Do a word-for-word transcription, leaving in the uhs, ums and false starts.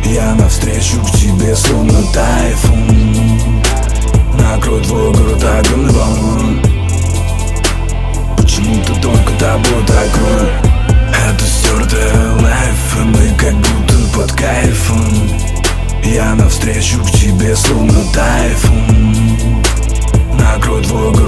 Я навстречу к тебе, словно тайфун. Накрой твой город огромной волной. Почему-то только тобой так круто. Это стертая лайф, и мы как будто под кайфом. Я навстречу к тебе, словно тайфун. Накрой твой город